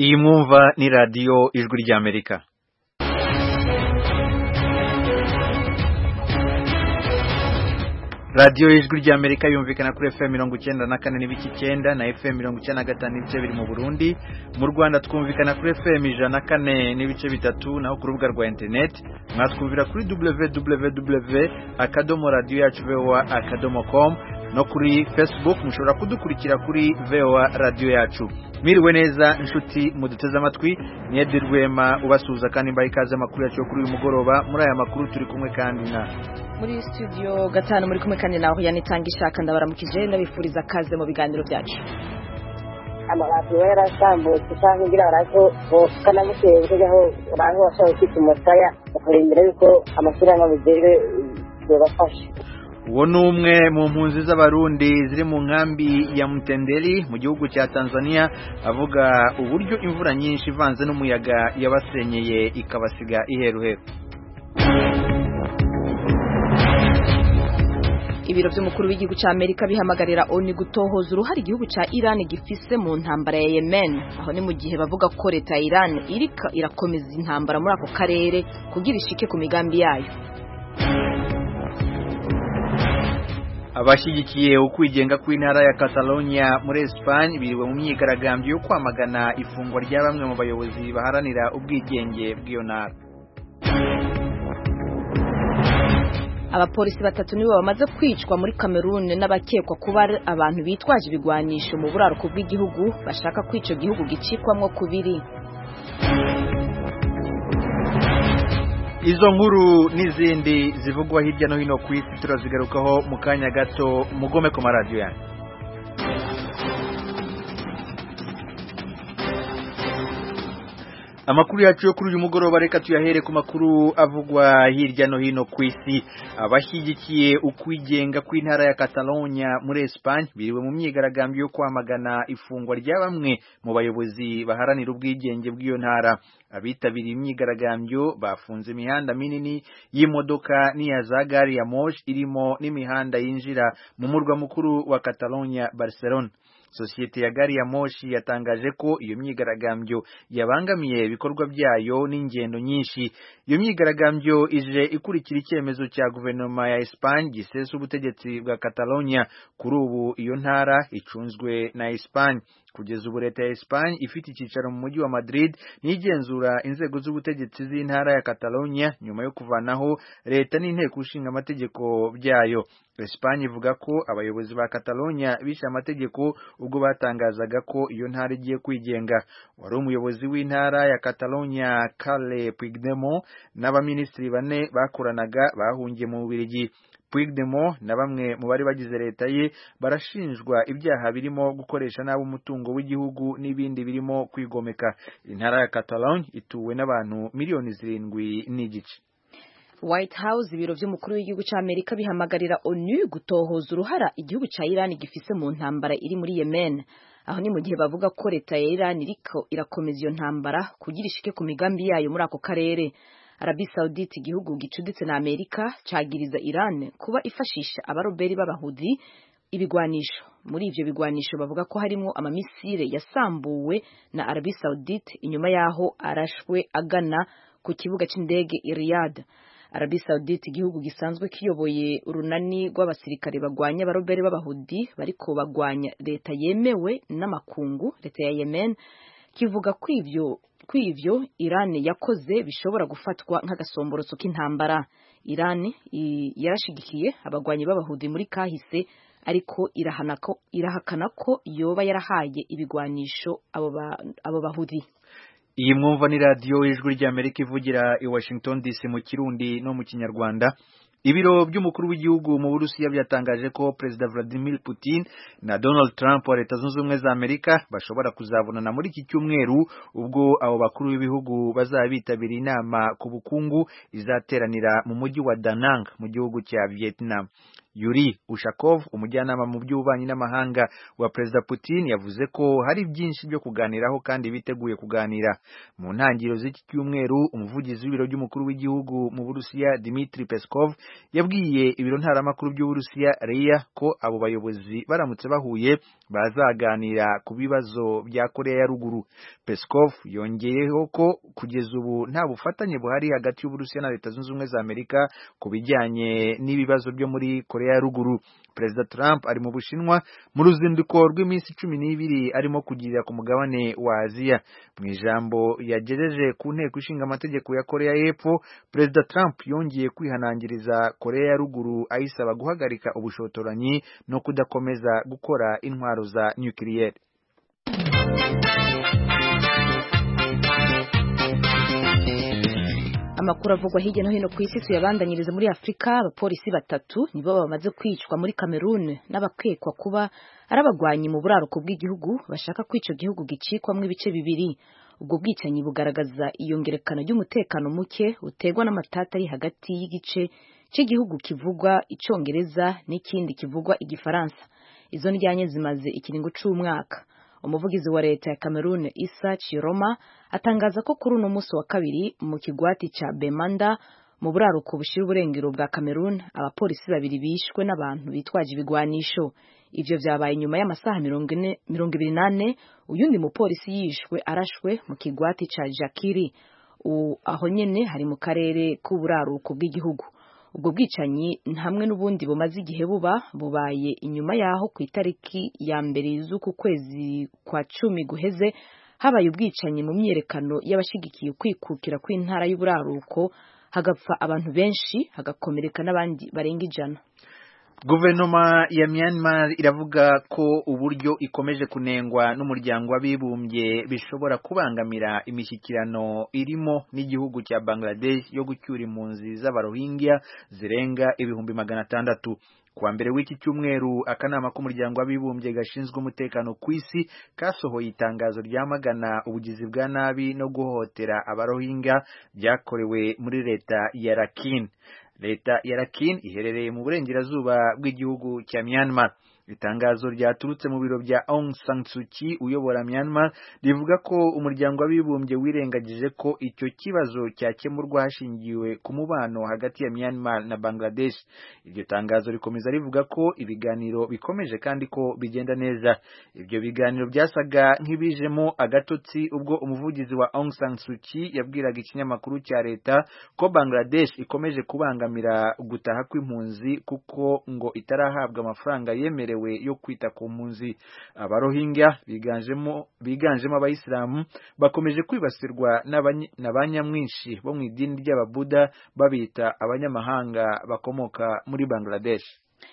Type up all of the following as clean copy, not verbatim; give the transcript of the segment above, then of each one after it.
Iyi mwumva ni radio Ijwi ry'Amerika. Radio Ijwi ry'Amerika yumvikana kuri FM 94 n'ibice 9 na FM 95 n'ibice biri mu Burundi. Mu Rwanda twumvikana kuri FM 104 n'ibice 3 naho ku rubuga rwa internet mwatwumvira kuri www.radioyacu.com no kuri Facebook mushobora kudukurikira kuri VOA Radio Yacu. Miriwe neza inshuti muduteze amatwi niyedirwema ubasuza kandi mbaye ikaze makuru yacu kuri uyu mugoroba. Muri aya makuru turi kumwe kandi na muri studio gatanu muri kumwe kandi naho yanitangishaka ndabaramukije ndabifuriza kaze mu biganiro byacu. Amabati wera sambutse cyangwa ngira arako kana muteye aho abantu bashaka kwitumutaya bakurindira yuko amashyirahamwe bizere bibafasha. Uwo numwe mu mpunzi z'abarundi ziri mu nkambi ya Mtendeli mu gihugu cya Tanzania avuga uburyo imvura nyinshi ivanze n'umuyaga yabasenyeye ikabasiga iheruheru. Ibiro by'umukuru w'igihugu cya Amerika bihamagarira ONU gutohoza uruhare igihugu cya Iran gifise mu ntambara ya Yemen, aho ni mu gihe bavuga ko leta ya Iran irakomeza intambara muri ako karere kugira ishike ku migambi yayo. Abashyigikiye ukwigenga kw'intara ya Catalonia muri Espagne biriwe mu myigaragambyo yo kwamagana ifungwa rya bamwe mu bayobozi baharanira ubwigenge bw'iyo ntara. Abapolisi batatu nibo bamaze kwicwa muri Cameroon n'abakekwa kuba abantu bitwaje ibigwanisho mu buraruko bw'igihugu bashaka kwica igihugu gicikwamwo kubiri. Izo nkuru n'izindi zivugwa hirya no hino ku isi turazigarukaho mu kanya gato mugome ku maradiyo yanyu. Amakuru yacu yo kuri uyu mugoroba reka tuyahere ku makuru avugwa hirya no hino ku isi. Abashyigikiye ukwigenga kw'intara ya Catalonia muri Espagne biriwe mu myigaragambyo yo kwamagana ifungwa rya bamwe mu bayobozi baharanira ubwigenge bw'iyo ntara. Abitabiriye imyigaragambyo bafunze imihanda minini y'imodoka n'iya za gari ya moshi irimo n'imihanda yinjira mu murwa mukuru wa Catalonia, Barcelona. Sosiyete ya gari ya moshi yatangaje ko iyo myigaragambyo yabangamiye ibikorwa byayo n'ingendo nyinshi. Iyo myigaragambyo ije ikurikira icyemezo cya guverinoma ya Espagne gisesa ubutegetsi bwa Catalonia. Kuri ubu iyo ntara icunzwe na Espagne. Kugeza ubu leta ya Espagne ifite icyicaro mu mujyi wa Madrid nigenzura inzego z'ubutegetsi z'intara ya Catalonia nyuma yo kuvanaho leta n'inteko ishinga amategeko byayo. Espagne ivuga ko abayobozi ba Catalonia bishe amategeko ubwo batangazaga ko iyo ntara igiye kwigenga. Wari umuyobozi w'intara ya Catalonia Carles Puigdemont n'abaminisitiri bane bakoranaga bahungiye mu Bubiligi. Puigdemont na bamwe mu bari bagize leta ye barashinjwa ibyaha birimo gukoresha nabi umutungo w'igihugu n'ibindi birimo kwigomeka. Intara ya Catalogne ituwe n'abantu miliyoni 7 n'igice. White House ibiro by'umukuru w'igihugu cya Amerika bihamagarira ONU gutohoza uruhara igihugu cya Iran gifise mu ntambara iri muri Yemen, aho ni mu gihe bavuga ko leta ya Iran irakomeza iyo ntambara kugira ishike ku migambi yayo muri ako karere. Arabie Saoudite igihugu gicuditse na Amerika cagiriza Iran kuba ifashisha abaroberi b'abahudi ibigwanisho. Muri ivyo bigwanisho bavuga ko harimo amamisire yasambuwe na Arabie Saoudite inyuma yaho arashwe agana ku kibuga c'indege i Riyadh. Arabie Saoudite igihugu gisanzwe kiyoboye urunani rw'abasirikare bagwanya abaroberi b'abahudi bariko bagwanya leta yemewe n'amakungu, leta ya Yemen, kivuga kw'ivyo Iran yakoze bishobora gufatwa nk'agasomborotso k'intambara. Iran yarashigikiye abagwanyi b'abahudi muri kahise ariko irahakana ko yoba yarahaye ibigwanisho abo bahudi. Iyi mwumva ni radio Ijwi ry'Amerika ivugira i Washington DC mu Kirundi no mu Kinyarwanda. Ibiro by'umukuru w'igihugu mu Burusiya byatangaje ko Perezida Vladimir Putin na Donald Trump wa Leta Zunze Ubumwe za Amerika bashobora kuzabonana muri iki cyumweru ubwo abo bakuru b'ibihugu bazabitabira inama ku bukungu izateranira mu mujyi wa Da Nang mu gihugu cya Vietnam. Yuri Ushakov umujyanama mu by'ububanyi n'amahanga wa Perezida Putin yavuze ko hari byinshi byo kuganiraho kandi biteguye kuganira. Mu ntangiriro z'iki cyumweru umuvugizi w'ibiro by'umukuru w'igihugu mu Burusiya Dmitry Peskov yabwiye ibiro ntaramakuru by'Uburusiya RIA ko abo bayobozi baramutse bahuye bazaganira ku bibazo bya Korea ya Ruguru. Peskov yongeyeho ko kugeza ubu nta bufatanye buhari hagati y'Uburusiya na Leta Zunze Ubumwe za Amerika ku bijyanye n'ibibazo byo muri Korea ya Ruguru. Perezida Trump ari mu Bushinwa mu ruzinduko rw'iminsi 12 arimo kugirira ku mugabane wa Aziya. Mu ijambo yagejeje ku nteko ishinga amategeko ya Korea y'Epfo, Perezida Trump yongeye kwihanangiriza Korea ya Ruguru ayisaba guhagarika ubushotoranyi no kudakomeza gukora intwaro za nucleaire. Amakuru avugwa hirya no hino ku isi tuyabandanyiriza muri Afrika. Abapolisi 3 nibo bamaze kwicwa muri Cameroon n'abakekwa kuba ari abagwanyi mu buraruko bw'igihugu bashaka kwica igihugu gicikwamwe ibice bibiri. Ubwo bwicanyi bugaragaza iyongerekana ry'umutekano muke utegwa n'amatata ari hagati y'igice cy'igihugu kivugwa Icongereza n'ikindi kivugwa Igifaransa. Izo njyanye zimaze ikiringo c'umwaka. Umuvugizi wa leta ya Cameroon Issa Chiroma atangaza ko kuri uno munsi wa kabiri mu kigwati ca Bemanda mu buraruko bushira uburengero bwa Cameroon abapolisi 2 bishwe n'abantu bitwaje ibigwanisho. Ivyo vyabaye nyuma y'amasaha 28 uyundi mupolisi yishwe arashwe mu kigwati ca Jakiri aho nyene hari mu karere k'uburaruko bw'igihugu. Ubwo bwicanyi hamwe n'ubundi bumaze igihe bubaye inyuma yaho ku itariki ya mbere z'uku kwezi kwa 10 guheze habaye ubwicanyi mu myerekano y'abashigikiye kwikukira kw'intara y'uburaruko hagapfa abantu benshi hagakomereka n'abandi barenga 100. Guverinoma ya Myanmar iravuga ko uburyo ikomeje kunengwa n'umuryango w'abibumbye bishobora kubangamira imishyikirano irimo n'igihugu cya Bangladesh yo gucyura impunzi z'abarohingya zirenga 600,000. Kuwa mbere w'iki cyumweru akanama k'umuryango w'abibumbye gashinzwe umutekano ku isi kasohoye itangazo ryamagana ubugizi bwa nabi no guhohotera abarohingya byakorewe muri leta ya Rakhine. Leta ya Rakhine iherereye mu burengerazuba bw'igihugu cya Myanmar. Itangazo ryaturutse mu biro bya Aung San Suu Kyi uyobora Myanmar rivuga ko umuryango w'abibumbye wirengagije ko icyo kibazo cyakemurwa hashingiwe ku mubano hagati ya Myanmar na Bangladesh. Iryo tangazo rikomeza rivuga ko ibiganiro bikomeje kandi ko bigenda neza. Ibyo biganiro byasaga nk'ibijemo agatotsi ubwo umuvugizi wa Aung San Suu Kyi yabwiraga ikinyamakuru cya leta ko Bangladesh ikomeje kubangamira gutaha kw'impunzi kuko ngo itarahabwa amafaranga yemerewe yo kwita ku mpunzi. Abarohingya biganjemo abayisilamu bakomeje kwibasirwa n'abanyamwinshi bo mu idini ry'ababuda babita abanyamahanga bakomoka muri Bangladesh.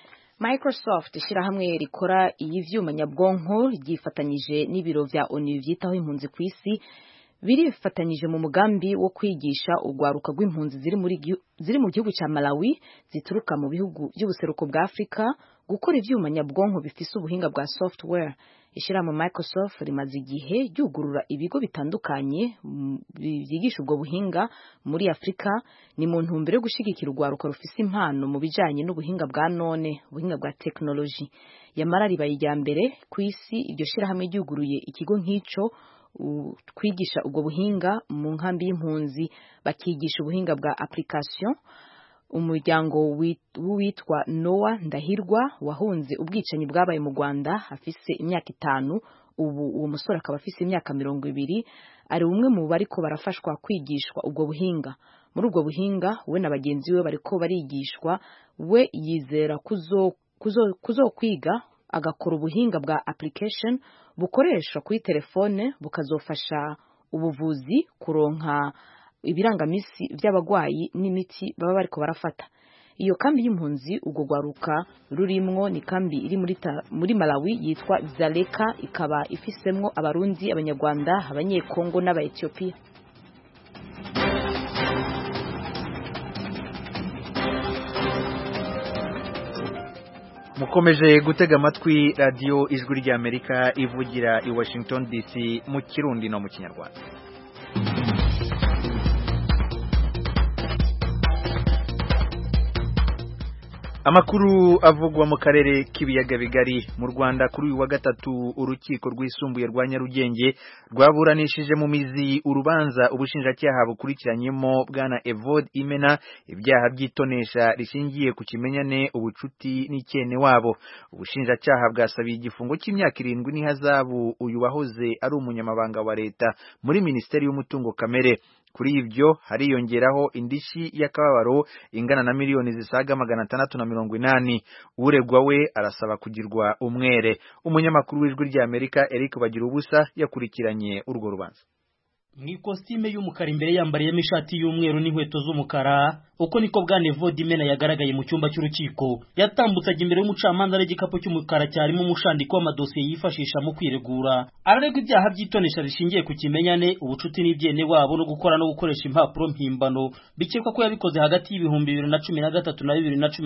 Microsoft ishirahamwe rikora ivyuma nyabwonko ryifatanyije n'ibiro vya ONU vyitaho impunzi ku isi birifatanyije mu mugambi wo kwigisha urwaruka rw'impunzi ziri mu gihugu cya Malawi zituruka mu bihugu by'ubuseruko bwa Afrika gukora ivyuma nyabwonko bifise ubuhinga bwa software. Ishirahamwe Microsoft rimaze igihe ryugurura ibigo bitandukanye byigisha ubwo buhinga muri Afrika ni mu ntumbero yo gushigikira urwaruka rufise impano mu bijanye n'ubuhinga bwa none, ubuhinga bwa technology. Yamara ribaye irya mbere ku isi iryo shirahamwe ryuguruye ikigo nk'ico kwigisha ubwo buhinga mu nkambi y'impunzi bakigisha ubuhinga bwa application. Umuryango witwa Noah Ndahirwa wahunze ubwicanyi bwabaye mu Rwanda afise imyaka 5 ubu uwo musore akaba afise imyaka 20 ari umwe mu bariko barafashwa kwigishwa ubwo buhinga. Muri ubwo buhinga we na bagenzi we bariko barigishwa, we yizera kuzokwiga agakora ubuhinga bwa application bukoreshwa kuri telefone bukazofasha ubuvuzi kuronka ibirangamisi by'abagwayi n'imiti baba bariko barafata. Iyo kambi y'impunzi ubwo gwaruka rurimwo ni kambi iri muri Malawi yitwa Zaleka, ikaba ifisemwo abarundi, abanyarwanda, abanyekongo n'abaethiopia. Mukomeje gutega amatwi radio Ijwi ry'Amerika ivugira i Washington DC mu Kirundi no mu Kinyarwanda. Amakuru avugwa mu karere k'ibiyaga bigari mu Rwanda kuri uyu wa gatatu urukiko rwisumbuye rwa Nyarugenge rwaburanishije mu mizi urubanza ubushinjacyaha bukurikiranyemo bwana Evode Imena ibyaha by'itonesha rishingiye ku kimenyane ubucuti n'icyene wabo. Ubushinjacyaha bwasabiye igifungo cy'imyaka 7 n'ihazabu uyu wahoze ari umunyamabanga wa leta muri Minisiteri y'Umutungo Kamere. Kuri ibyo hariyongeraho indishi y'akababaro ingana na miliyoni zisaga 680. Uregwa we arasaba kugirwa umwere. Umunyamakuru w'Ijwi ry'Amerika Eric Bagirubusa yakurikiranye urwo rubanza. Mw'ikositime y'umukara imbere yambariyemo ishati y'umweru n'inkweto z'umukara, uko niko bwana Evode Imena yagaragaye mu cyumba cy'urukiko. Yatambutsaga imbere y'umucamanza n'igikapu cy'umukara cyarimo umushandiko w'amadosiye yifashisha mu kwiregura. Araregwa ibyaha by'itonesha rishingiye ku kimenyane, ubucuti n'ibyene wabo no gukora no gukoresha impapuro mpimbano, bikekwa ko yabikoze hagati y'ibihumbi 2013 na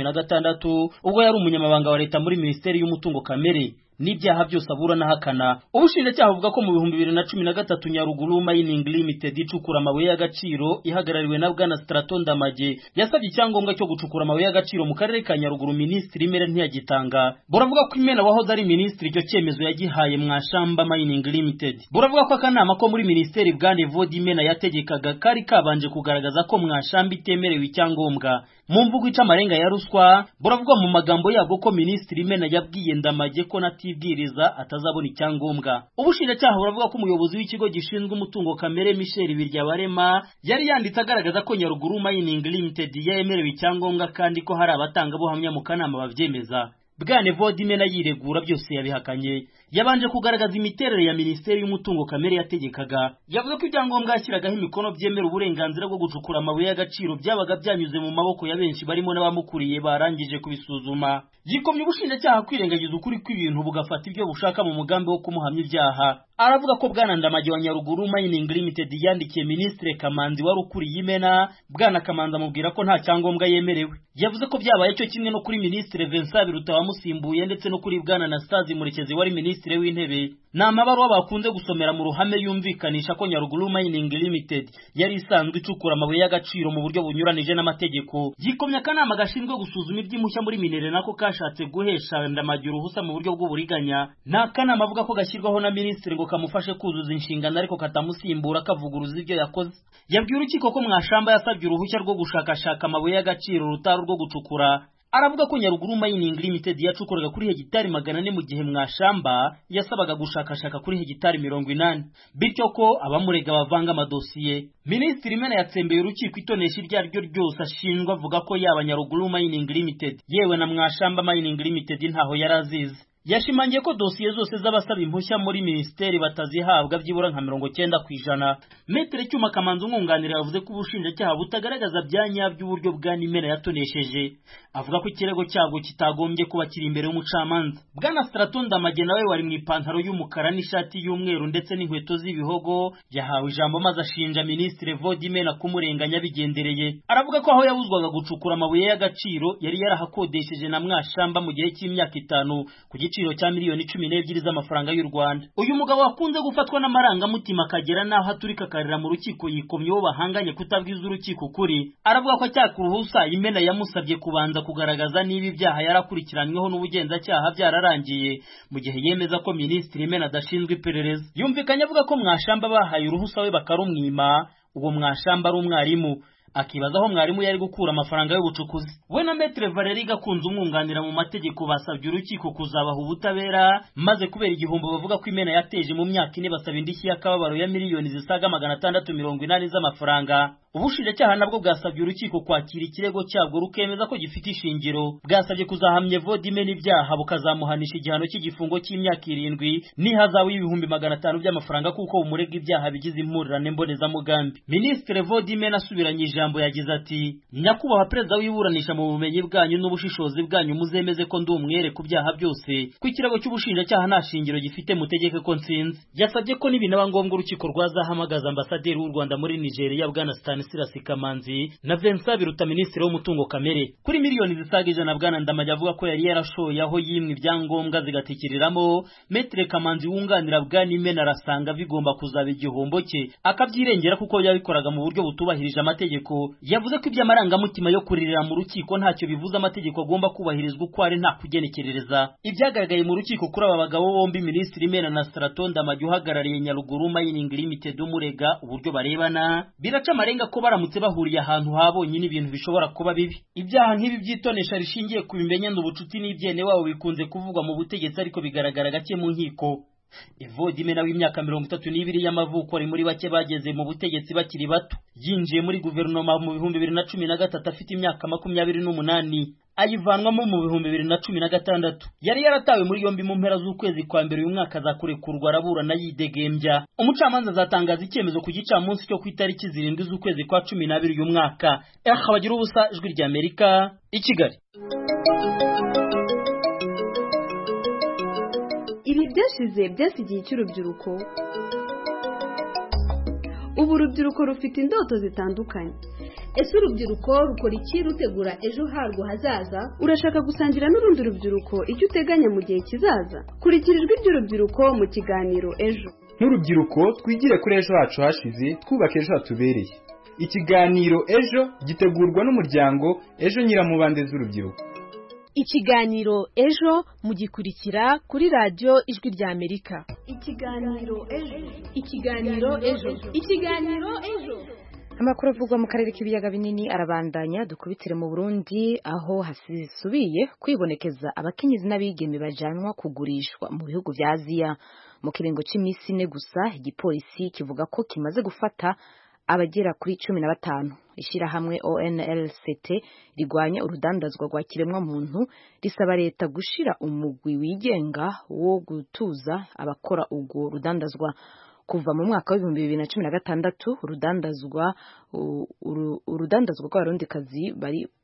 2016 ubwo yari umunyamabanga wa leta muri Minisiteri y'Umutungo Kamere. N'ibyaha byose aburana hakana. Ubushinjacyaha buvuga ko mu bihumbi 2013 Nyaruguru Mining Limited icukura amabuye y'agaciro ihagarariwe na bwana Straton Ndamage yasabye icyangombwa cyo gucukura amabuye y'agaciro mu karere ka Nyaruguru. Minisitiri Imena ntiyagitanga. Buravuga ko Imena wahoze ari minisitiri icyo cyemezo yagihaye Mwashamba Mining Limited. Buravuga ko akanama ko muri minisiteri bwana Evode Imena yategekaga kari kabanje kugaragaza ko Mwashamba itemerewe icyangombwa. Mu mvugo icamarenga ya ruswa, buravuga mu magambo yabwo ko Minisitiri Imena yabwiye Ndamage ko natibwiriza atazabona icyangombwa. Ubushinjacyaha buravuga ko umuyobozi w'ikigo gishinzwe umutungo kamere Michel Biryabarema yari yanditse agaragaza ko Nyaruguru Mining Limited yemerewe icyangombwa kandi ko hari abatanga buhamya mu kanama bavyemeza. Bwana Evode Imena yiregura byose yabihakanye. Yabanje kugaragaza imiterere ya Minisiteri y'Umutungo Kamere yategekaga. Yavuze ko ibyangombwa yashyiragaho imikono byemera uburenganzira bwo gucukura amabuye y'agaciro byabaga byanyuze mu maboko ya benshi barimo n'abamukuriye barangije kubisuzuma. Yikomye ubushinjacyaha kwirengagiza ukuri kw'ibintu bugafata ibyo bushaka mu mugambi wo kumuhamya ibyaha. Aravuga ko bwana Ndamage wa Nyaruguru Mining Limited yandikiye Minisitiri Kamanzi wari ukuriye Imena. Bwana Kamanzi amubwira ko nta cyangombwa yemerewe. Yavuze ko byabaye cyo kimwe no kuri Minisitiri Vincent Biruta wamusimbuye ndetse no kuri bwana Anastase Murekezi wari Minisitiri w'Intebe. Ni amabaruwa bakunze gusomera mu ruhame yumvikanisha ko Nyaruguru Mining Limited yari isanzwe icukura amabuye y'agaciro mu buryo bunyuranije n'amategeko. Yikomye akanama gashinzwe gusuzuma iby'impushya muri Minere nako kashatse guhesha Ndamage uruhusa mu buryo bw'uburiganya. Nta kanama avuga ko gashyirwaho na minisitiri ngo kamufashe kuzuza inshingano ariko katamusimbura kavuguruza ibyo yakoze. Yabwiye urukiko ko Mwashamba yasabye uruhushya rwo gushakashaka amabuye y'agaciro rutari rwo gucukura. Aravuga ko Nyaruguru Mining Limited yacukuraga kuri hegitari 400 mu gihe Mwashamba yasabaga gushakashaka kuri hegitari 80, bityo ko abamurega bavanga amadosiye. Minisitiri Imena yatsembeye urukiko itonesha iryo aryo ryose ashinjwa, avuga ko yaba Nyaruguru Mining Limited yewe na Mwashamba Mining Limited ntaho yarazize. Yashimangiye ko dosiye zose z'abasaba impushya muri minisiteri batazihabwa byibura nka 90%. Metre Cyuma Kamanzi umwunganira yavuze ko ubushinjacyaha butagaragaza byanyabyo uburyo bwa Imena yatonesheje. Avuga ko ikirego cyabwo kitagombye kuba kiri imbere y'umucamanza. Bwana Straton Ndamage nawe wari mu ipantaro y'umukara n'ishati y'umweru ndetse n'inkweto z'ibihogo yahawe ijambo maze ashinja Minisitiri Evode Imena kumurenganya bigendereye. Aravuga ko aho yabuzwaga gucukura amabuye y'agaciro yari yarahakodesheje na Mwashamba mu gihe cy'imyaka 5 ku igiciro cya miliyoni 12 z'amafaranga y'u Rwanda. Uyu mugabo wakunze gufatwa n'amarangamutima akagera naho aturika karira mu rukiko yikomyeho bahanganye kutabwiza urukiko kuri. Aravuga ko cyakuruhusa Imena yamusabye kubanza kugaragaza niba ibyaha yarakurikiranyweho n'ubugenzacyaha byararangiye mu gihe yemeza ko Minisitiri Imena adashinzwe iperereza. Yumvikanye avuga ko Mwashamba bahaye uruhusa we bakarumwima. Uwo Mwashamba ari umwarimu. Akibaza aho mwarimu yari gukura amafaranga y'ubucukuzi. We na Metre Valerie Gakunze umwunganira mu mategeko basabye urukiko kuzabaha ubutabera maze kubera igihombo bavuga ko Imena yateje mu myaka 4 basaba indishyi y'akababaro ya miliyoni zisaga 680 z'amafaranga. Ubushinjacyaha nabwo bwasabye urukiko kwakira ikirego cyabwo rukemeza ko gifite ishingiro. Bwasabye kuzahamya Evode Imena ibyaha bukazamuhanisha igihano cy'igifungo cy'imyaka 7 n'ihazabu y'ibihumbi 500 by'amafaranga kuko umurega ibyaha bigize impurirane mbonezamugambi. Minisitiri Evode Imena asubiranye ijambo yagize ati: Nyakubahwa Perezida w'iburanisha mu bumenyi bwanyu n'ubushishozi bwanyu muzemeze ko ndi umwere ku byaha byose ko ikirego cy'ubushinjacyaha nta shingiro gifite mutegeke ko nsinze. Yasabye ko nibinaba ngombwa urukiko rwazahamagaza ambasaderi w'u Rwanda muri Nigeria bwana Stanislas Kamanzi na Vincent Biruta Minisitiri w'Umutungo Kamere kuri miliyoni zisaga 100. Bwana Ndamage avuga ko yari yarashoye aho yimwe ibyangombwa zigatikiriramo. Metre Kamanzi wunganira bwana Imena arasanga bigomba kuzaba igihombo cye akabyirengera kuko yabikoraga mu buryo butubahirije amategeko. rukiko yavuze ko iby'amarangamutima yo kuririra mu rukiko ntacyo bivuze, amategeko agomba kubahirizwa uko ari nta kugenekerereza. Ibyagaragaye mu rukiko kuri aba bagabo bombi, Minisitiri Mena na Straton Damage uhagarariye Nyaruguru Mining Limited umurega uburyo barebana, biraca amarenga ko baramutse bahuriye ahantu habonyine ibintu bishobora kuba bibi. Ibyaha nk'ibi byitonesha rishingiye ku bimenyane ubucuti n'ibyene wabo bikunze kuvugwa mu butegetsi, ariko bigaragara gake mu nkiko. Evodimena w'imyaka 32 y'amavuko ari muri bake bageze mu butegetsi bakiri bato. Yinjiye muri guverinoma mu 2013 afite imyaka 28, ayivanwamo mu 2016. Yari yaratawe muri yombi mu mpera z'ukwezi kwa mbere uyu mwaka, azakurekurwa araburana yidegembya. Umucamanza azatangaza icyemezo ku gicamunsi cyo ku itariki 7 z'ukwezi kwa 12 uyu mwaka. Bagira ubusa, Ijwi rya Amerika, i Kigali. Ibi byasigiye cy'urubyiruko. Ubu urubyiruko rufite indoto zitandukanye. Ese urubyiruko rukora iki rutegura ejo harwo hazaza? Urashaka gusangira n'urundi rubyiruko icyo uteganya mu gihe kizaza? Kurikira Ijwi ry'urubyiruko mu kiganiro Ejo. Nk'urubyiruko twigire kuri ejo hacu hashize, twubaka ejo hatubereye. Ikiganiro Ejo gitegurwa n'umuryango Ejo Nyiramubande z'urubyiruko. Ikiganiro Ejo mugikurikira kuri radio Ijwi rya Amerika. Ikiganiro Ejo. Ikiganiro Ejo. Ikiganiro Ejo. Amakuru avugwa mu karere k'ibiyaga binini arabandanya. Dukubitire mu Burundi aho hasubiye kwibonekeza abakenyezi n'abigeme bajanwa kugurishwa mu bihugu vya Aziya. Mu kiringo c'imisi ine gusa, igipolisi kivuga ko kimaze gufata abagera kuri 15. Ishirahamwe ONLCT rigwanya urudandazwa rwa kiremwa muntu risaba leta gushira umugwi wigenga wo gutuza abakora ubwo rudandazwa. Kuva mu mwaka wa 2016 urudandazwa rw'abarundikazi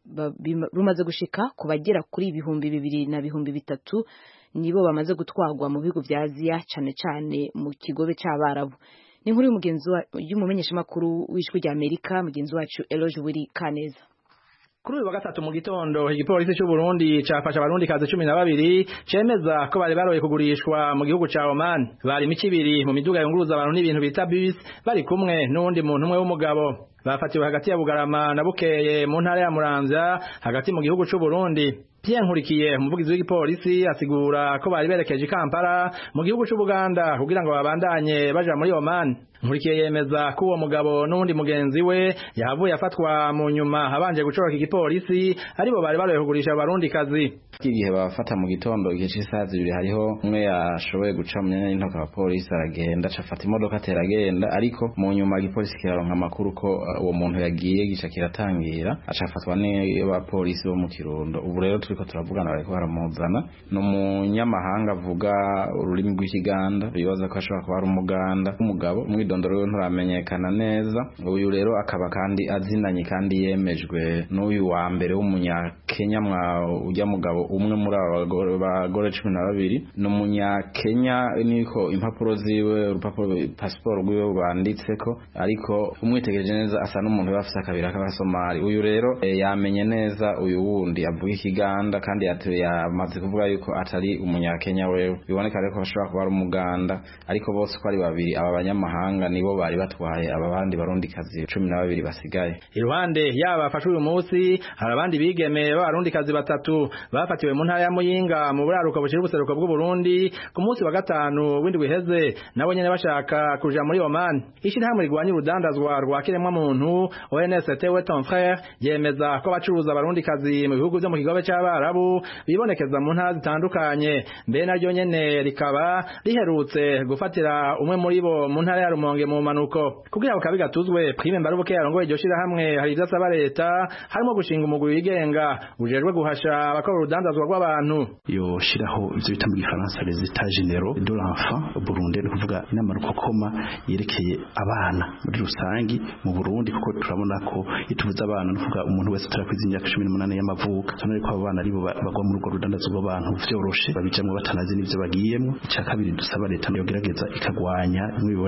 rumaze gushika ku bagera kuri 2,000 na 3,000 nibo bamaze gutwagwa mu bihugu vya Aziya, cane cane mu kigobe c'Abarabu. Ni nkuru y'umumenyesha makuru w'Ijwi rya Amerika, mugenzi wacu Eloge Wiri Kaneza. Kuri uyu wa gatatu mu gitondo, igipolisi cy'u Burundi cafasha abarundikazi 12 cemeza ko bari baroye kugurishwa mu gihugu ca Oman. Bari mikibiri mu miduga yunguruza abantu n'ibintu bita bus, bari kumwe n'undi muntu umwe w'umugabo. Bafatiwe hagati ya Bugarama na Bukeye mu ntara ya Muramvya, hagati mu gihugu cy'u Burundi. Pierre Nkurikiye, umuvugizi w'igipolisi, asigura ko bari berekeje i Kampala mu gihugu cy'u Buganda kugira ngo babandanye baja muri Oman. Nkurikiye yemeza ko uwo mugabo n'undi mugenzi we yavuye afatwa mu nyuma habanje gucoroka igipolisi, aribo bari baroye kugurisha abarundikazi. Igihe bafata mu gitondo igihe cy'isaha 2 hariho umwe yashoboye guca mu myanya y'intoka abapolisi aragenda acafata imodoka ateragenda, ariko mu nyuma igipolisi kiraronka amakuru ko uwo muntu yagiye gica kiratangira acafatwa n'abapolisi bo mu Kirundo. Ubu rero turiko turavugana bariko baramuzana n'umunyamahanga avuga ururimi rw'Ikiganda, bibaza ko ashobora kuba ari umuganda umugabo umwidondoro we nturamenyekana neza. Uyu rero akaba kandi azinanye kandi yemejwe n'uyu wa mbere w'umunyakenya ujya mugabo umwe muri abagore 12 n'umunyakenya, niko impapuro ziwe urupapuro passport rwiwe banditseko, ariko umwitegereje neza asa n'umuntu bafise akabira k'abasomali. Uyu rero yamenye neza uyu wundi avuga Ikiganda kandi yamaze kuvuga yuko atari umunyakenya wewe. Biboneka rero ko bashobora kuba ari umuganda, ariko bose ko ari babiri aba banyamahanga nibo bari batwaye aba bandi barundikazi 12 basigaye. Iruhande yaba bafashwe uyu munsi hari abandi bigeme b'abarundikazi 3 bafatiwe mu ntara ya Muyinga mu buraruko bushira ubuseruko bw'u Burundi ku munsi wa gatanu w'indwi wiheze, nabo nyene bashaka kuja muri Oman. Ishirahamwe rigwanya urudandazwa rwa kiremwa muntu ONLCT we ton frère yemeza ko bacuruza abarundikazi mu bihugu byo mu kigobe c'Abarabu bibonekeza mu ntara zitandukanye. Mbe naryo nyene rikaba riherutse gufatira umwe muri bo mu ntara ya Rumonge mu manuko. Kugira ngo kabigatuzwe, Prime Mbarubuke yarongoye iryo shirahamwe hari ivyasaba leta, harimo gushinga umugwi wigenga ujejwe guhasha abakora urudandazwa rw'abantu. Yo shiraho ivyo bita mu Gifaransa les états généraux de l'enfant au Burundi, ni kuvuga inama rukokoma yerekeye abana muri rusangi mu Burundi, kuko turabona ko itubuza abana, ni kuvuga umuntu wese turakwiza imyaka 18 y'amavuko, sonere ko abana aribo bagwa muri urwo rudandazwa rw'abantu vyoroshe babijamwe batanazi n'ivyo bagiyemo. Icya kabiri dusaba leta yogerageza ikagwanya biboneka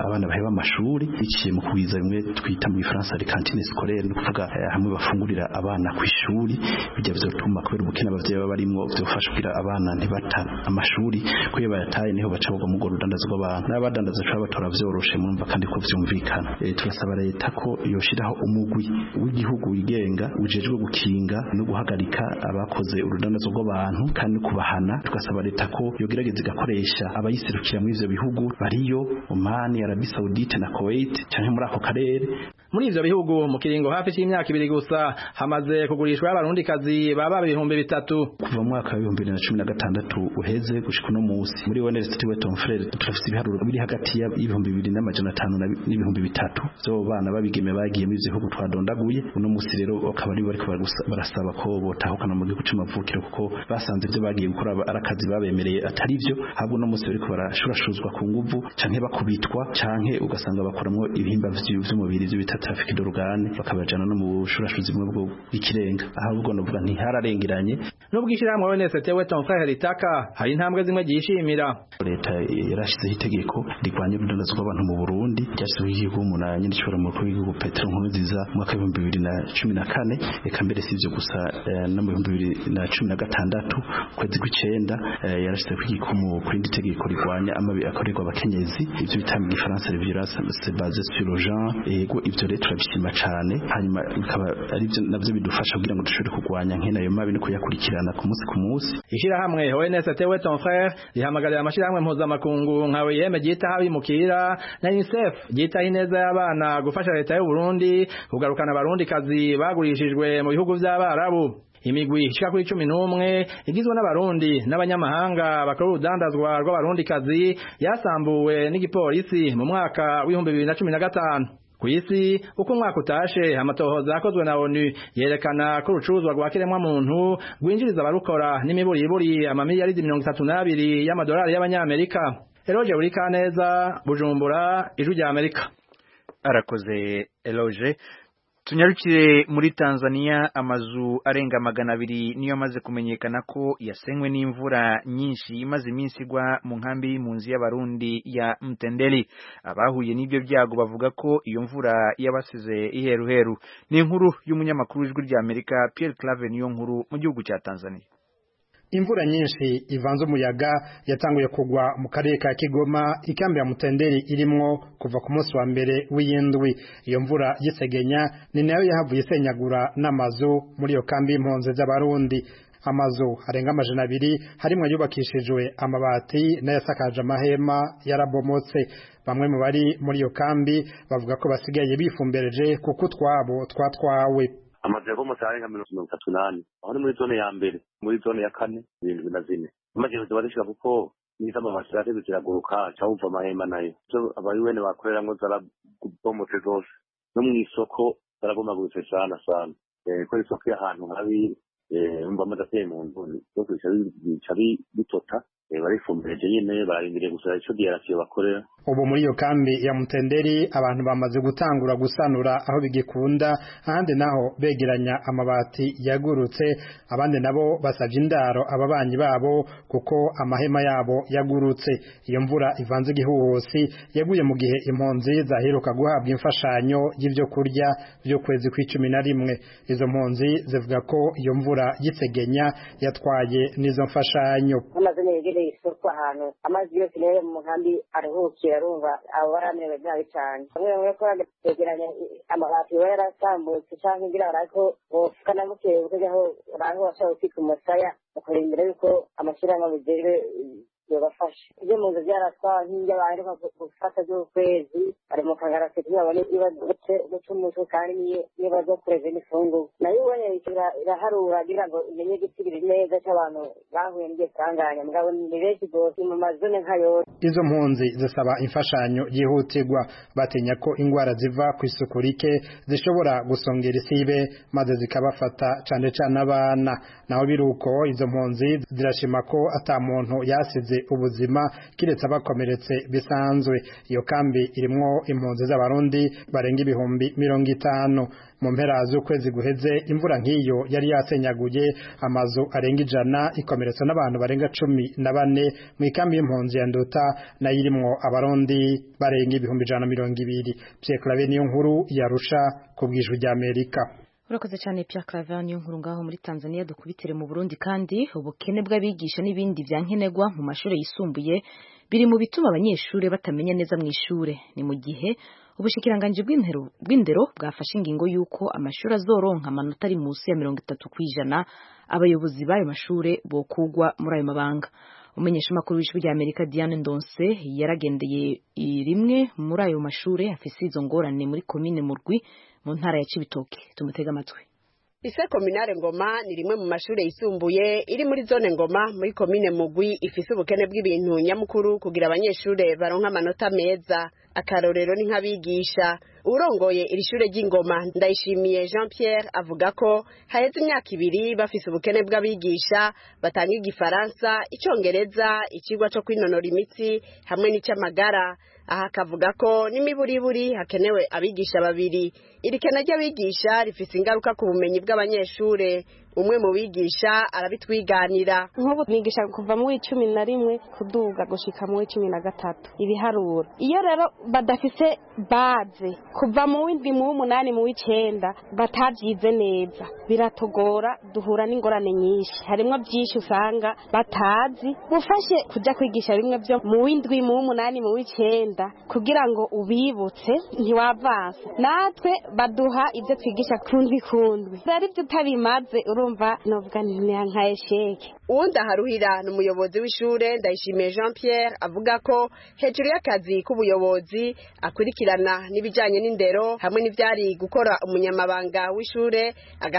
abana baheba amashuri biciye mu kubiza bimwe twita mu Faransa les cantines scolaires, no kuvuga hamwe bafungurira abana ku ishuri, bijya bizotuma kubera ubukene abavyeyi baba barimwo byofasha kugira abana ntibata amashuri kuyo bayataye niho baca bagwa mu gorudandazo rw'abantu n'abadandaza cyo batora vyoroshe mumva kandi ko vyumvikana. Turasaba leta ko yoshiraho umugwi w'igihugu wigenga ujejwe gukinga no guhagarika abakoze urudandazo rw'abantu kandi kubahana. Tugasaba leta ko yogerageza igakoresha abayiserukira muri ivyo bihugu bariyo Oman, Arabie Saoudite na Kuwait cyangwa muri ako karere. Muri ivyo bihugu mu kiringo hafi c'imyaka 2 gusa hamaze kugurishwa abarundikazi baba 3,000 kuva mu mwaka wa 2016 uheze gushika no musi. Muri University Weton Frere turafite ibiharuro biri hagati ya 2,500 na 3,000 zo bana babigeme bagiye muri ivyo bihugu twadondaguye. Uno musi rero akaba ari bariko barasaba ko botahukana mu gihugu c'amavukiro kuko basanze ivyo bagiye gukora arakazi babemereye atari byo, ahubwo no musi bariko barashurashuzwa ku nguvu canke bakubitwa canke ugasanga bakoramwo ibihimba vy'umubiri byo bita traffic d'organe bakabajana no mu bushurashuzi bumwe bwo ikirenga. Ahubwo novuga nti hararengeranye nubwo ishiramwe University Weton Frere ritaka hari intambwe zimwe gishimira. Leta yarashizeho itegeko rigwanya urudandazo rw'abantu mu Burundi ryashyizweho igihugu umunanye n'ishobora mu gihugu Petero Nkurunziza mu mwaka wa 2014, eka mbere sivyo gusa no mu 2016 kwezi kw'icenda yarashizeho igikumu kuri itegeko rigwanya amabi akorerwa abakenyezi, ivyo bita mu Gifaransa violence basée sur le genre. Yego ivyo rero turabishima cyane, hanyuma bikaba ari byo navyo bidufasha kugira ngo dushobore kurwanya nkena ayo mabi no kuyakurikirana ku munsi. Ishirahamwe ONST Weton Frere rihamagarira amashirahamwe mpuzamakungu nka OIM ryita habimukira na UNICEF ryita ineza y'abana gufasha leta y'u Burundi kugarukana abarundikazi bagurishijwe mu bihugu by'Abarabu. Imigwi ishika kuri 11 igizwe n'abarundi n'abanyamahanga bakora urudandazwa rw'abarundikazi yasambuwe n'igipolisi mu mwaka wa 2015. Kwisi uko mwaka utashe amatohoza yakozwe na ONU yerekana ko urucuruzwa rwa kiremwa muntu rwinjiriza abarukora n'imiburiburi amamiliyaridi 32 y'amadolari y'abanyamerika. Eloge Urikaneza, Bujumbura, Ijwi rya Amerika. Arakoze Eloge. Tunyarukire muri Tanzania, amazu arenga 200 niyo amaze kumenyekana ko yasenywe n'imvura nyinshi imaze iminsi igwa mu nkambi y'impunzi y'abarundi ya Mtendeli. Abahuye n'ibyo byago bavuga ko iyo mvura yabasize iheruheru. Ni inkuru y'umunyamakuru w'Ijwi rya Amerika Pierre Claver niyo nkuru mu gihugu cya Tanzania. Imvura nyinshi ivanze umuyaga yatanguye kugwa mu karere ka Kigoma, ikambi ya Mutenderi irimwo kuva ku munsi wa mbere w'iyindwi. Iyo mvura y'isegenya ni nayo yahavuye isenyagura n'amazu muri iyo kambi y'impunzi z'abarundi. Amazu arenga 200 harimwo yubakishijwe amabati n'ayasakaje amahema yarabomotse. Bamwe mu bari muri iyo kambi bavuga ko basigaye bifumbereje kuko twabo twatwawe. Amazu yabomotse arenga 38 aho ni muri zone ya mbere, muri zone ya 4 74. Amazu barishika kuko niza amabati yateze kiraguruka cyawuva amahema nayo cyo abayuwene bakoreramwo zarabomotse zose no mu isoko zarabomagurutse sana ko isoko y'ahantu habi umva amateye mu nzu cyo kwica bitota barifumbereje nyine barindiriye gusara ico diarasiyo bakorera. Ubu muri iyo kambi ya Mutenderi abantu bamaze gutangura gusanura aho bigikunda, ahandi naho begeranya amabati yagurutse, abandi nabo basavye indaro ababanyi babo kuko amahema yabo yagurutse. Iyo mvura ivanze igihuhusi yaguye mu gihe impunzi zaheruka guhabwa imfashanyo y'ivyo kurya byo kwezi kwa-11. Izo mpunzi zivuga ko iyo mvura y'isegenya yatwaye n'izo mfashanyo. Isoko ahantu amazi yose rero mu nkambi aruhukira rumva abo baramerewe nabi cyane. Bamwe ko bageranya amabati yarasambutse cyangwa ngira ariko bofukana mukeye kujaho abantu bashaka kwika umusaya bakorindira yuko amashyirahamwe bijejwe yobafasha. Ibyo mu nzu byaratwawe nk'ibyo baheruka gufata by'ukwezi bari mu kagarasi babone ibadutse gucumutu kandi niyo bazokureze n'ifungu nayo ubonye iraharura kugira ngo imenye igitigiri neza cy'abantu bahuye n'ibyo sanganya mugabo ni benshi bose mu mazone nkayo. Izo mpunzi zisaba imfashanyo yihutirwa, batinya ko ingwara ziva ku isuku rike zishobora gusongera isibe maze zikabafata cyane cyane abana. Naho biruko izo mpunzi zirashima ko ata muntu yasize bahasize ubuzima kiretse abakomeretse bisanzwe. Iyo kambi irimwo impunzi z'abarundi barenga ibihumbi 50. Mu mpera z'ukwezi guheze imvura nk'iyo yari yasenyaguye amazu arenga 100 ikomeretsa n'abantu barenga 14 mu ikambi y'impunzi ya Nduta nayo irimwo abarundi barenga ibihumbi 120. Pierre Claver niyo nkuru yarusha ku bw'ijwi rya Amerika. Urakoze cyane Pierre Claver niyo nkuru ngaho muri Tanzania. Dukubitire mu Burundi kandi ubukene bw'abigisha n'ibindi byankenerwa mu mashuri yisumbuye biri mu bituma abanyeshuri batamenya neza mu ishure. Ni mu gihe ubushikiranganje bw'indero bwafashe ingingo yuko amashuri azoronka amanota ari munsi ya 30% abayobozi b'ayo mashure bokugwa muri ayo mabanga. Umumenyeshamakuru w'ijwi rya Amerika Diane Ndonse yaragendeye rimwe muri ayo mashure afise izo ngorane muri komine Murwi mu ntara ya Cibitoke. Tumutega amatwi. Ise kominare Ngoma ni rimwe mu mashure yisumbuye iri muri zone Ngoma muri komine Mugwi ifise ubukene bw'ibintu nyamukuru kugira abanyeshure baronka amanota meza. Akarorero ni nk'abigisha. Urongoye iri shure ry'Ingoma Ndayishimiye Jean Pierre avuga ko haheze imyaka 2 bafise ubukene bw'abigisha batanga igifaransa, icongereza, ikigwa cyo kwinonora imitsi hamwe n'icyamagara. Aha kavuga ko n'imiburiburi hakenewe abigisha 2. Iri kena ry'abigisha rifise ingaruka ku bumenyi bw'abanyeshure. Umwe mu bigisha arabitwiganira. Nk'ubu bigisha kuva mu 11 kuduga gushika mu 13 ibiharuro. Iyo rero badafise baze kuva mu 7 mu 8 mu 9 batavyize neza biratogora, duhura n'ingorane nyinshi. Harimwo byinshi usanga batazi. Bufashe kuja kwigisha bimwe byo mu 7 mu 8 mu 9 kugira ngo ubibutse ntiwavanse. Natwe baduha ibyo twigisha kundwi. Rari byo tabimaze urumva novuga nka esheke. Uwunda haruhira n'umuyobozi w'ishure Ndayishimiye Jean Pierre avuga ko hejuru y'akazi k'ubuyobozi akurikirana n'ibijanye n'indero hamwe n'ivyari gukora umunyamabanga w'ishure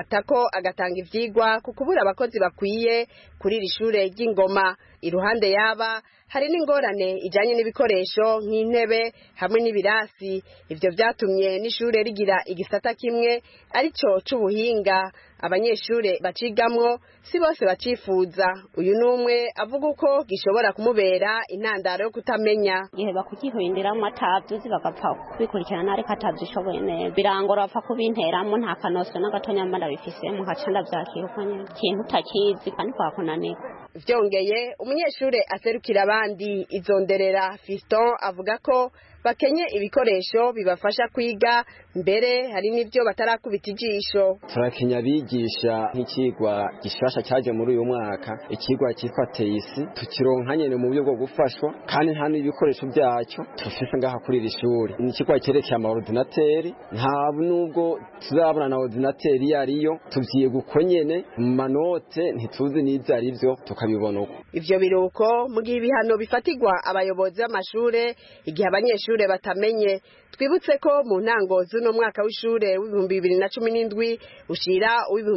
agatanga ivyigwa ku kubura abakozi bakwiye kuri iri shure ry'Ingoma. Iruhande yaba hari n'ingorane ijanye n'ibikoresho nk'intebe hamwe n'ibirasi. Ivyo vyatumye n'ishure rigira igisata kimwe arico c'ubuhinga abanyeshure bacigamwo si bose bacifuza. Uyu numwe avuga uko gishobora kumubera intandaro yo kutamenya. Igihe bakugihindiramwo atavyo bagapfa kubikurikirana ariko atavyishoboye neza birangora bapfa kubinteramwo nta kanoswe n'agatonya mbanda bifisemo nkaca ndavyakira nyene ikintu utakizi kandi kwakunanira. Vyongeye umunyeshure aserukira abandi Izonderera Fiston avuga ko bakenye ibikoresho bibafasha kwiga mbere hari n'ivyo batarakubita ijisho. Turakenya bigisha nk'ikigwa gishasha cyaje muri uyu mwaka, ikigwa cyitwa teisi tukironka nyene mu buryo bwo gufashwa kandi nta n'ibikoresho byacyo tufise ngaha kuri iri shuri. Ni ikigwa cyerekeye amaordinateri, nta nubwo tuzabona na ordinateri yariyo tuvyiye gukonyene mu manote ntituzi n'izo ari byo tukabibona uko. Ivyo biruko mu gihe ibihano bifatirwa abayobozi b'amashure igihe abanyeshure batamenye. Twibutse ko mu ntango z'uno mwaka w'ishure w'2017 ushira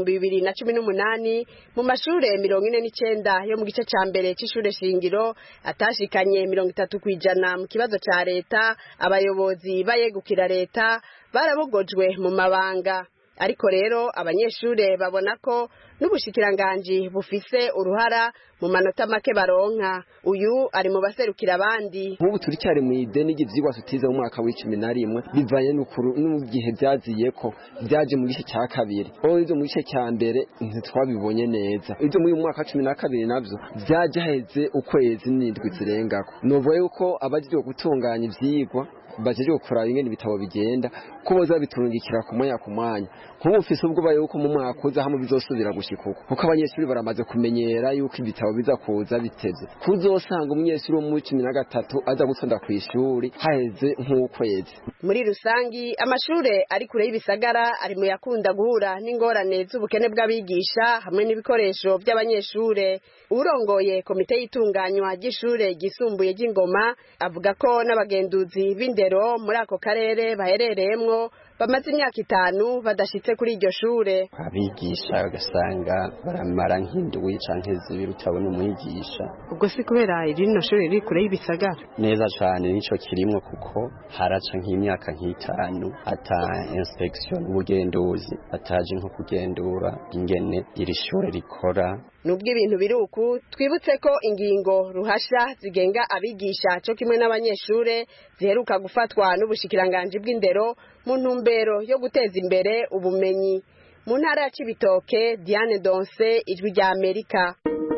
w'2018 mu mashure 49 yo mu gice ca mbere c'ishure shingiro atashikanye 30% mu kibazo ca leta. Abayobozi bayegukira leta barabogojwe mu mabanga. Ariko rero abanyeshure babona ko n'ubushikiranganje bufise uruhara mu manota make baronka. Uyu ari mu baserukira abandi. Nk'ubu turi cyari mu ideni ry'ivyigwa tutize mu mwaka w'11 bivanye n'ugihe byaziye ko byaje mu gice cya kabiri. Izo mu gice cya mbere ntitwabibonye neza. Izo mu mwaka 12 navyo byaje heze ukwezi n'indwi zirengako. Novuye yuko abagiye gutunganya ivyigwa bajeje gukora ingene ibitabo bigenda ko boza bitungikira ku mwanya nk'ufise ubwo baye uko mu mwaka uza hamwe bizosubira gushikuka kuko abanyeshuri baramaze kumenyera yuko ibitabo biza kuza biteze kuzosanga umunyeshuri wo mu 13 aza gutonda ku ishuri haheze nk'ukwezi. Muri rusangi amashure ari kure y'ibisagara ari mu yakunda guhura n'ingorane z'ubukene bw'abigisha hamwe n'ibikoresho by'abanyeshure. Urongoye komite y'itunganywa ry'ishure gisumbuye ry'Ingoma avuga ko n'abagenduzi b'indero muri ako karere baherereyemwo bamaze imyaka 5 badashitse kuri iryo shure. Abigisha ugasanga baramara nk'indwi canke zibiri utabona umwigisha. Ubwo si kubera irino shure riri kure y'ibisagara? Neza cyane nico kirimwo kuko haraca nk'imyaka 5 ata inspection ubugenduzi ataje nko kugendura ingene iri shure rikora nubwo ibintu biri uku twibutse ko ingingo ruhasha zigenga abigisha cyo kimwe n'abanyeshure ziheruka gufatwa n'ubushikiranganje bw'indero mu ntumbero yo guteza imbere ubumenyi mu ntara ya Cibitoke. Diane Donse, Ijwi rya Amerika.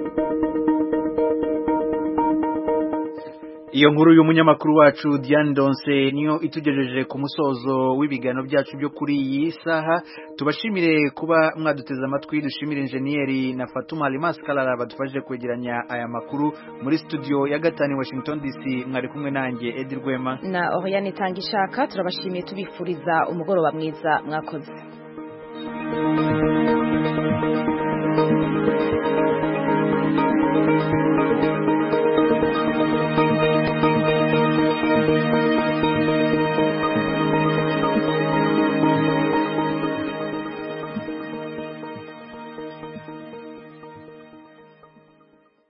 Iyo nkuru y'umunyamakuru wacu Diane Donse niyo itugejeje ku musozo w'ibigano byacu byo kuri iyi saha. Tubashimire kuba mwaduteze amatwi, dushimire engineer na Fatuma Alimas Kalala badufashije kwegeranya aya makuru muri studio ya gatanu Washington DC. Mwari kumwe nanjye Edi Rwema na Oriane Tangishaka. Turabashimiye tubifuriza umugoroba mwiza, mwakoze.